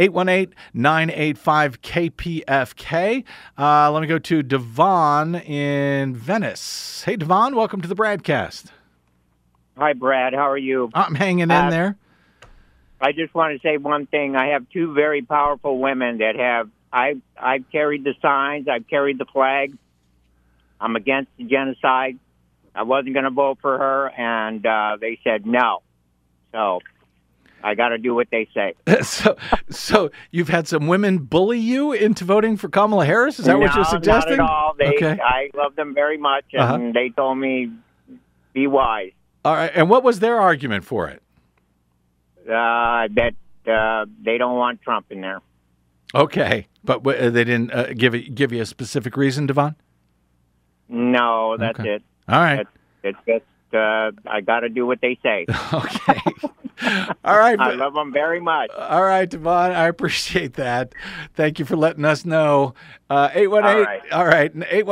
818-985-KPFK. Let me go to Devon in Venice. Hey, Devon. Welcome to the Bradcast. Hi, Brad. How are you? I'm hanging in there. I just want to say one thing. I have two very powerful women that have. I've carried the signs. I've carried the flag. I'm against the genocide. I wasn't going to vote for her, and they said no. So I got to do what they say. So you've had some women bully you into voting for Kamala Harris? Is that what you're suggesting? Not at all. Okay. I love them very much, and they told me, be wise. All right. And what was their argument for it? That they don't want Trump in there. Okay, but they didn't give you a specific reason, Devon? No, that's it. All right. It's just I got to do what they say. Okay. All right. I love them very much. All right, Devon, I appreciate that. Thank you for letting us know. 818. All right.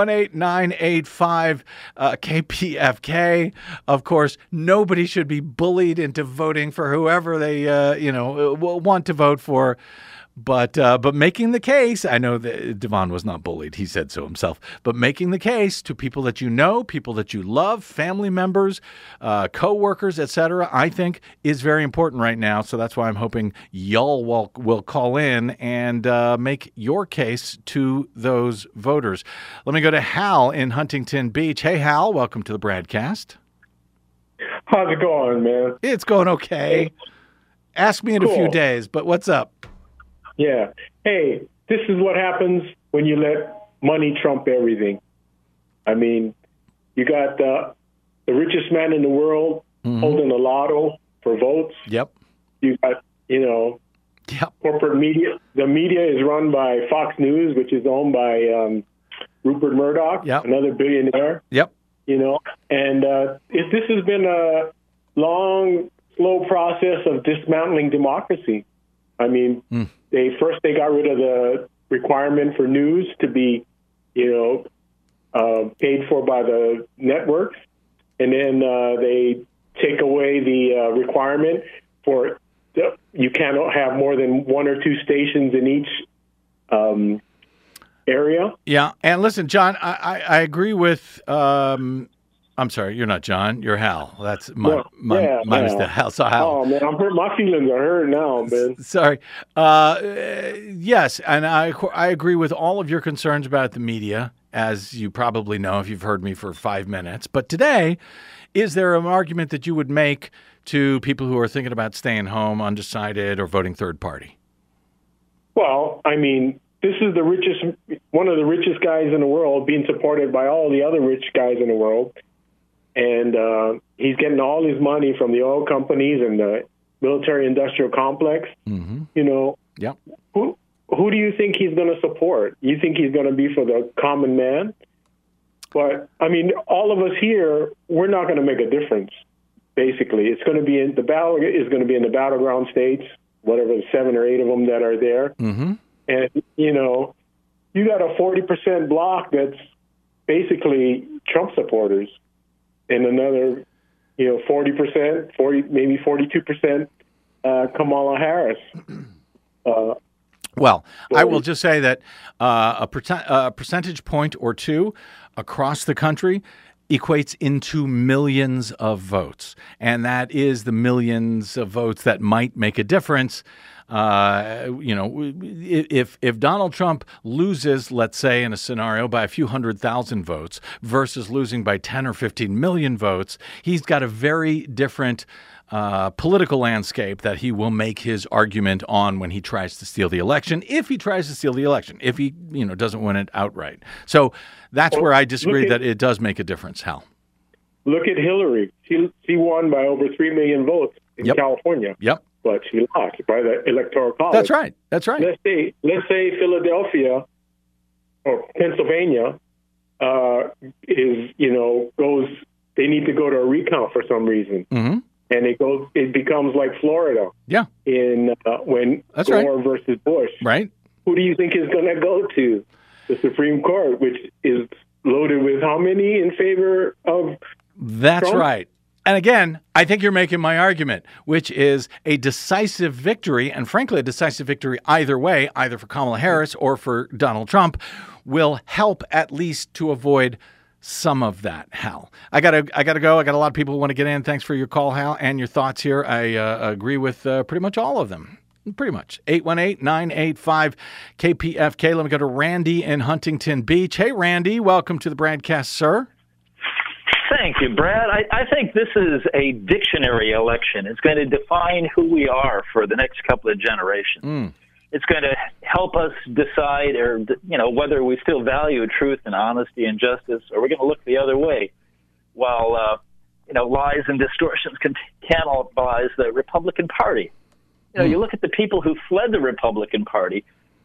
818-985-KPFK. Of course, nobody should be bullied into voting for whoever they want to vote for. But making the case, I know that Devon was not bullied. He said so himself. But making the case to people that you know, people that you love, family members, co-workers, etc., I think is very important right now. So that's why I'm hoping y'all will call in and make your case to those voters. Let me go to Hal in Huntington Beach. Hey, Hal, welcome to the Bradcast. How's it going, man? It's going okay. Ask me in a few days, but what's up? Yeah. Hey, this is what happens when you let money trump everything. I mean, you got the richest man in the world holding a lotto for votes. Yep. You got, corporate media. The media is run by Fox News, which is owned by Rupert Murdoch, another billionaire. Yep. And this has been a long, slow process of dismantling democracy. I mean, they got rid of the requirement for news to be, paid for by the networks, and then they take away the requirement for you cannot have more than one or two stations in each area. Yeah, and listen, John, I agree with. I'm sorry, you're not John. You're Hal. That's my mistake. Hal. So Hal. Oh man, I'm hurt. My feelings are hurt now, man. Sorry. Yes, and I agree with all of your concerns about the media, as you probably know if you've heard me for 5 minutes. But today, is there an argument that you would make to people who are thinking about staying home, undecided, or voting third party? Well, I mean, this is one of the richest guys in the world, being supported by all the other rich guys in the world. And he's getting all his money from the oil companies and the military-industrial complex. Mm-hmm. Yep. Who do you think he's going to support? You think he's going to be for the common man? But, I mean, all of us here, we're not going to make a difference, basically. It's going to be the battle is going to be in the battleground states, whatever, 7 or 8 of them that are there. Mm-hmm. And, you got a 40% block that's basically Trump supporters. And another, 40%, maybe 42% Kamala Harris. Well, I will just say that a percentage point or two across the country equates into millions of votes. And that is the millions of votes that might make a difference. If Donald Trump loses, let's say in a scenario by a few 100,000 votes versus losing by 10 or 15 million votes, he's got a very different political landscape that he will make his argument on when he tries to steal the election, if he tries to steal the election, if he doesn't win it outright. So that's where I disagree that it does make a difference, Hal. Look at Hillary. She won by over 3 million votes in California. Yep. But she lost by the Electoral College. That's right. That's right. Let's say Philadelphia or Pennsylvania goes. They need to go to a recount for some reason. Mm-hmm. and it becomes like Florida. Yeah. In when That's Gore right. versus Bush. Right. Who do you think is going to go to the Supreme Court, which is loaded with how many in favor of That's Trump? right. And again, I think you're making my argument, which is a decisive victory, and frankly, a decisive victory either way, either for Kamala Harris or for Donald Trump, will help at least to avoid some of that, Hal. I gotta go. I got a lot of people who want to get in. Thanks for your call, Hal, and your thoughts here. I agree with pretty much all of them. Pretty much. 818-985-KPFK. Let me go to Randy in Huntington Beach. Hey, Randy. Welcome to the broadcast, sir. Thank you, Brad. I think this is a dictionary election. It's going to define who we are for the next couple of generations. It's going to help us decide, whether we still value truth and honesty and justice, or we're going to look the other way while, lies and distortions can cannibalize the Republican Party. You look at the people who fled the Republican Party,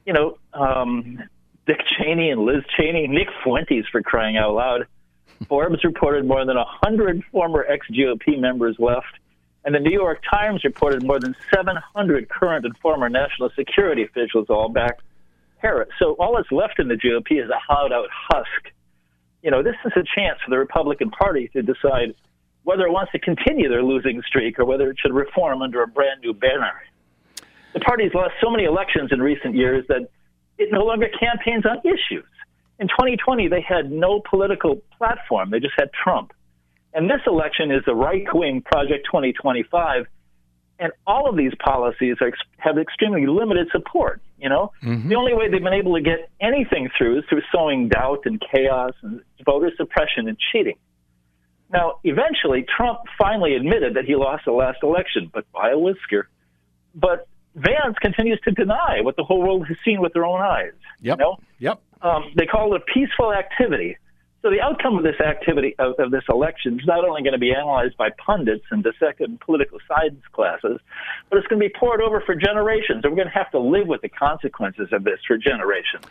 Dick Cheney and Liz Cheney, Nick Fuentes, for crying out loud. Forbes reported more than 100 former ex-GOP members left, and the New York Times reported more than 700 current and former national security officials all backed Harris. So all that's left in the GOP is a hollowed-out husk. This is a chance for the Republican Party to decide whether it wants to continue their losing streak or whether it should reform under a brand-new banner. The party's lost so many elections in recent years that it no longer campaigns on issues. In 2020, they had no political platform. They just had Trump. And this election is the right-wing Project 2025, and all of these policies have extremely limited support, The only way they've been able to get anything through is through sowing doubt and chaos and voter suppression and cheating. Now, eventually, Trump finally admitted that he lost the last election, but by a whisker. But Vance continues to deny what the whole world has seen with their own eyes. Yep. They call it a peaceful activity. So the outcome of this activity, of this election, is not only going to be analyzed by pundits and dissected political science classes, but it's going to be poured over for generations. And we're going to have to live with the consequences of this for generations.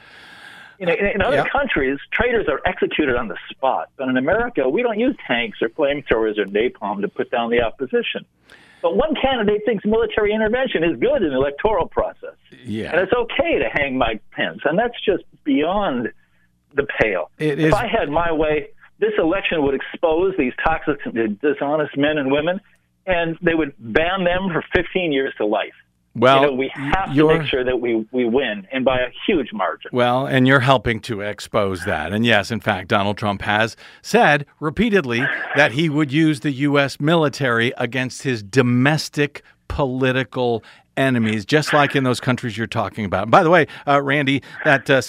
In other countries, traitors are executed on the spot. But in America, we don't use tanks or flamethrowers or napalm to put down the opposition. But one candidate thinks military intervention is good in the electoral process. Yeah. And it's okay to hang Mike Pence. And that's just beyond the pale. If I had my way, this election would expose these toxic, dishonest men and women, and they would ban them for 15 years to life. Well, we have to make sure that we win, and by a huge margin. Well, and you're helping to expose that. And yes, in fact, Donald Trump has said repeatedly that he would use the U.S. military against his domestic political enemies, just like in those countries you're talking about. And by the way, Randy, that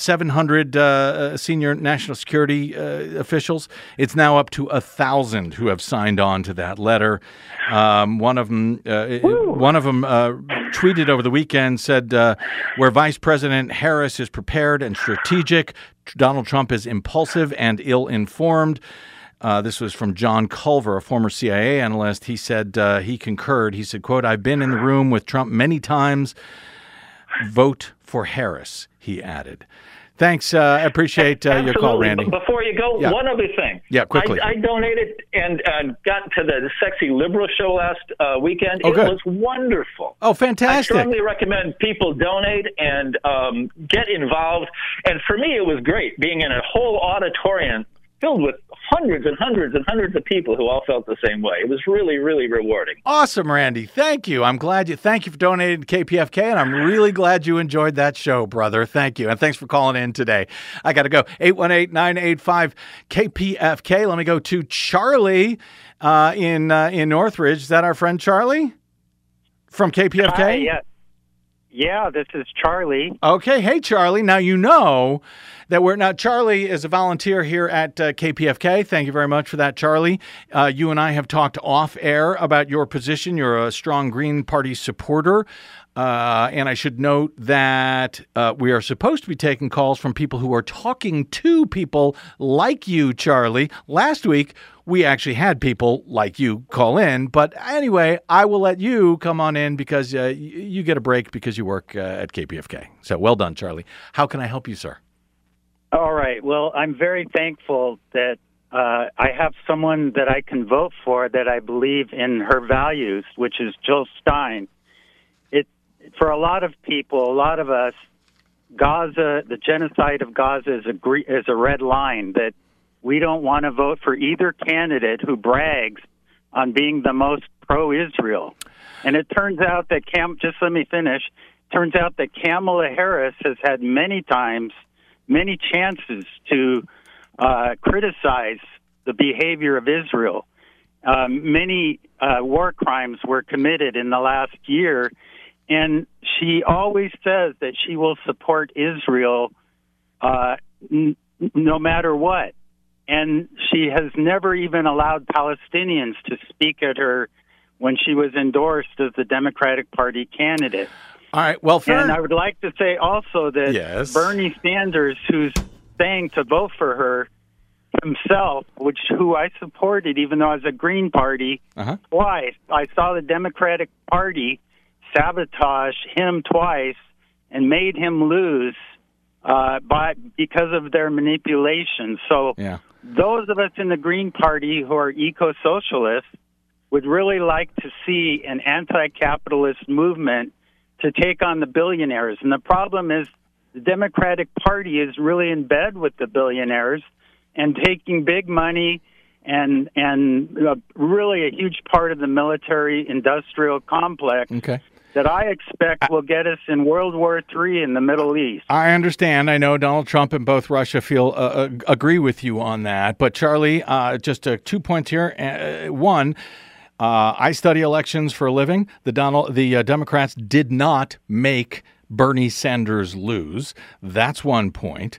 700 senior national security officials, it's now up to 1,000 who have signed on to that letter. One of them tweeted over the weekend, said, where Vice President Harris is prepared and strategic, Donald Trump is impulsive and ill-informed. This was from John Culver, a former CIA analyst. He said he concurred. He said, quote, "I've been in the room with Trump many times. Vote for Harris," he added. Thanks. I appreciate your call, Randy. Before you go, one other thing. Yeah, quickly. I donated and got to the Sexy Liberal show last weekend. Oh, it good. was wonderful. Oh, fantastic. I strongly recommend people donate and get involved. And for me, it was great being in a whole auditorium filled with hundreds and hundreds and hundreds of people who all felt the same way. It was really, really rewarding. Awesome, Randy. Thank you. Thank you for donating to KPFK, and I'm really glad you enjoyed that show, brother. Thank you. And thanks for calling in today. I got to go. 818-985-KPFK. Let me go to Charlie in Northridge. Is that our friend Charlie from KPFK? Hi, yeah, this is Charlie. Okay. Hey, Charlie. Now, you know that Charlie is a volunteer here at KPFK. Thank you very much for that, Charlie. You and I have talked off air about your position. You're a strong Green Party supporter. And I should note that we are supposed to be taking calls from people who are talking to people like you, Charlie. Last week, we actually had people like you call in. But anyway, I will let you come on in because you get a break because you work at KPFK. So well done, Charlie. How can I help you, sir? All right. Well, I'm very thankful that I have someone that I can vote for that I believe in her values, which is Jill Stein. For a lot of people, a lot of us, Gaza, the genocide of Gaza is a red line that we don't want to vote for either candidate who brags on being the most pro-Israel. And it turns out that just let me finish. Turns out that Kamala Harris has had many chances to criticize the behavior of Israel. Many war crimes were committed in the last year, and she always says that she will support Israel no matter what. And she has never even allowed Palestinians to speak at her when she was endorsed as the Democratic Party candidate. All right, well, and I would like to say also that Bernie Sanders, who's saying to vote for her himself, who I supported even though I was a Green Party, twice. I saw the Democratic Party sabotage him twice and made him lose because of their manipulation. So those of us in the Green Party who are eco-socialists would really like to see an anti-capitalist movement to take on the billionaires. And the problem is the Democratic Party is really in bed with the billionaires and taking big money and really a huge part of the military-industrial complex that I expect will get us in World War III in the Middle East. I understand. I know Donald Trump and both Russia agree with you on that. But, Charlie, just 2 points here. One, I study elections for a living. The Democrats did not make Bernie Sanders lose. That's one point.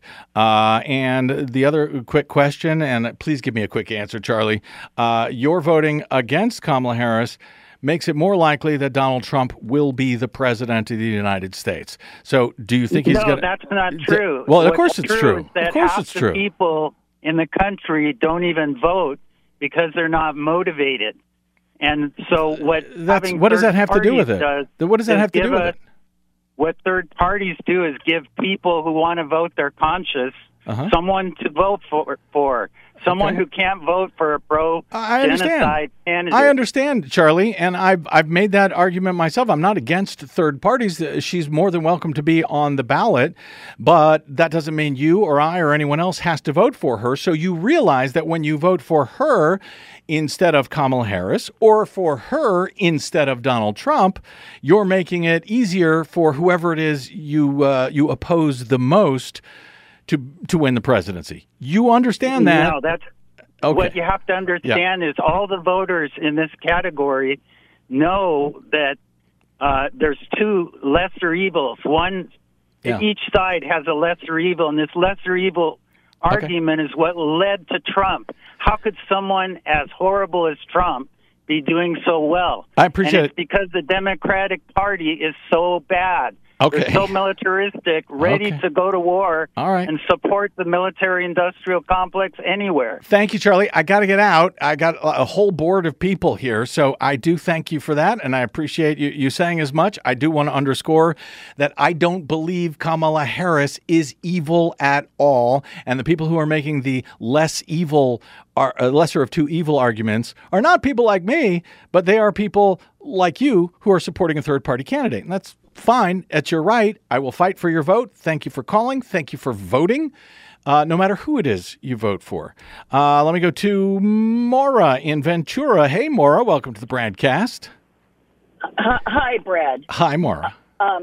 And the other quick question, and please give me a quick answer, Charlie. Your voting against Kamala Harris makes it more likely that Donald Trump will be the president of the United States. So do you think he's going to... No, that's not true. Well, of course it's true. Of course it's true. People in the country don't even vote because they're not motivated. And so what does that have to do with it? What does that have to do with it? What third parties do is give people who want to vote their conscience someone to vote for. Someone who can't vote for a pro-genocide candidate. I understand, Charlie, and I've made that argument myself. I'm not against third parties. She's more than welcome to be on the ballot, but that doesn't mean you or I or anyone else has to vote for her. So you realize that when you vote for her instead of Kamala Harris or for her instead of Donald Trump, you're making it easier for whoever it is you oppose the most to win the presidency. You understand that? No, that's what you have to understand is all the voters in this category know that there's two lesser evils. One, each side has a lesser evil, and this lesser evil argument is what led to Trump. How could someone as horrible as Trump be doing so well? I appreciate it. It's because the Democratic Party is so bad. They're so militaristic, ready to go to war and support the military-industrial complex anywhere. Thank you, Charlie. I got to get out. I got a whole board of people here, so I do thank you for that, and I appreciate you saying as much. I do want to underscore that I don't believe Kamala Harris is evil at all, and the people who are making the lesser of two evil arguments are not people like me, but they are people like you who are supporting a third-party candidate, and that's fine. That's your right. I will fight for your vote. Thank you for calling. Thank you for voting, no matter who it is you vote for. Let me go to Maura in Ventura. Hey, Maura. Welcome to the Bradcast. Hi, Brad. Hi, Maura.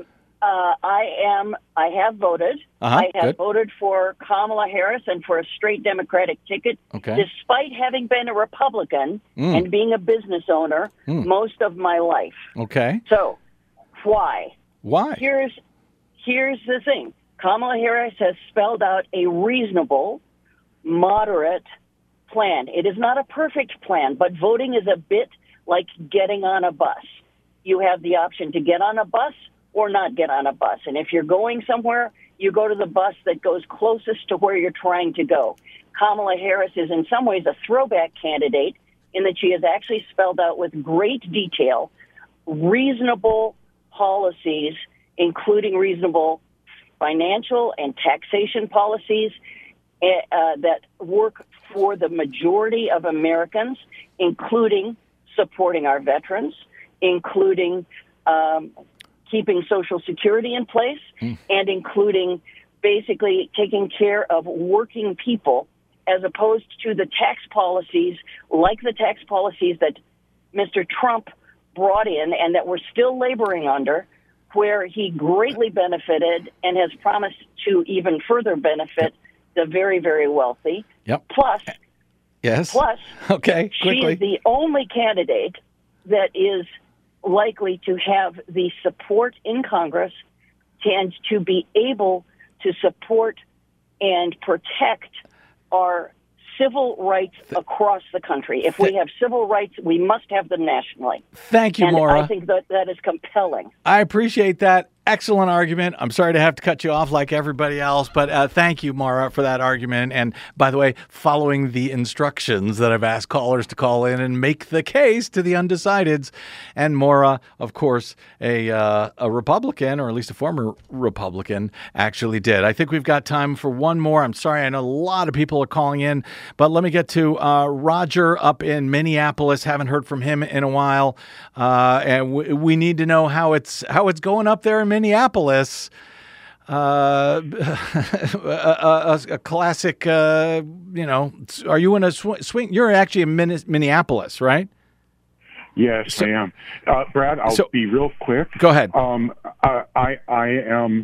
I have voted. I have voted for Kamala Harris and for a straight Democratic ticket, despite having been a Republican and being a business owner most of my life. Okay. So, why? Why? Here's the thing. Kamala Harris has spelled out a reasonable, moderate plan. It is not a perfect plan, but voting is a bit like getting on a bus. You have the option to get on a bus or not get on a bus. And if you're going somewhere, you go to the bus that goes closest to where you're trying to go. Kamala Harris is in some ways a throwback candidate in that she has actually spelled out with great detail reasonable policies, including reasonable financial and taxation policies, that work for the majority of Americans, including supporting our veterans, including keeping Social Security in place, and including basically taking care of working people, as opposed to the tax policies, like the tax policies that Mr. Trump brought in and that we're still laboring under, where he greatly benefited and has promised to even further benefit the very, very wealthy. Yep. Plus, okay, she is the only candidate that is likely to have the support in Congress and to be able to support and protect our civil rights across the country. If we have civil rights, we must have them nationally. Thank you, and Maura. I think that is compelling. I appreciate that. Excellent argument. I'm sorry to have to cut you off like everybody else, but thank you, Maura, for that argument. And by the way, following the instructions that I've asked callers to call in and make the case to the undecideds. And Maura, of course, a Republican, or at least a former Republican, actually did. I think we've got time for one more. I'm sorry, I know a lot of people are calling in, but let me get to Roger up in Minneapolis. Haven't heard from him in a while, and we need to know how it's going up there in Minneapolis. A classic, are you in a swing? You're actually in Minneapolis, right? Yes, I am. Brad, I'll be real quick. Go ahead. I am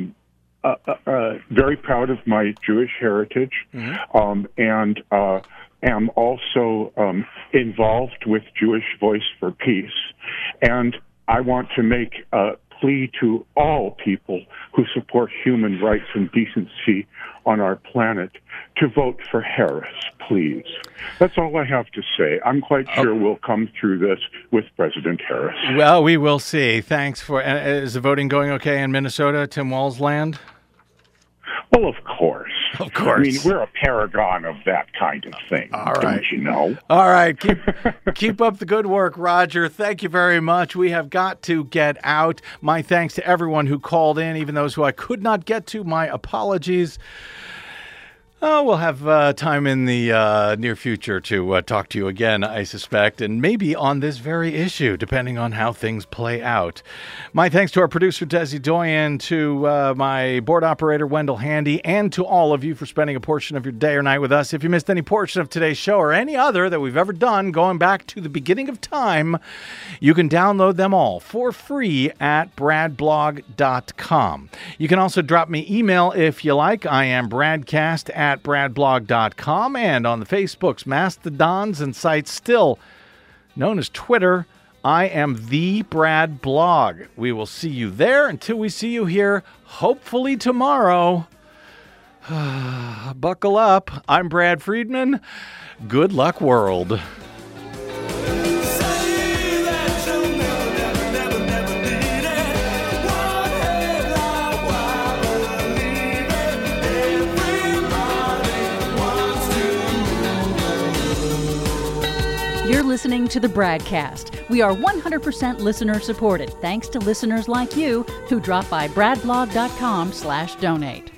very proud of my Jewish heritage, and am also involved with Jewish Voice for Peace. And I want to make a plea to all people who support human rights and decency on our planet to vote for Harris, please. That's all I have to say. I'm quite sure we'll come through this with President Harris. Well, we will see. Thanks for... is the voting going okay in Minnesota, Tim Walz land? Well, of course. Of course. I mean, we're a paragon of that kind of thing, don't you know? All right. Keep up the good work, Roger. Thank you very much. We have got to get out. My thanks to everyone who called in, even those who I could not get to. My apologies. We'll have time in the near future to talk to you again, I suspect, and maybe on this very issue, depending on how things play out. My thanks to our producer, Desi Doyen, to my board operator, Wendell Handy, and to all of you for spending a portion of your day or night with us. If you missed any portion of today's show or any other that we've ever done going back to the beginning of time, you can download them all for free at bradblog.com. You can also drop me email if you like. I am bradcast@bradblog.com, and on the Facebooks, Mastodons, and sites still known as Twitter, I am the Brad Blog. We will see you there until we see you here, hopefully tomorrow. Buckle up. I'm Brad Friedman. Good luck, world. You're listening to the Bradcast. We are 100% listener supported, thanks to listeners like you who drop by bradblog.com/donate.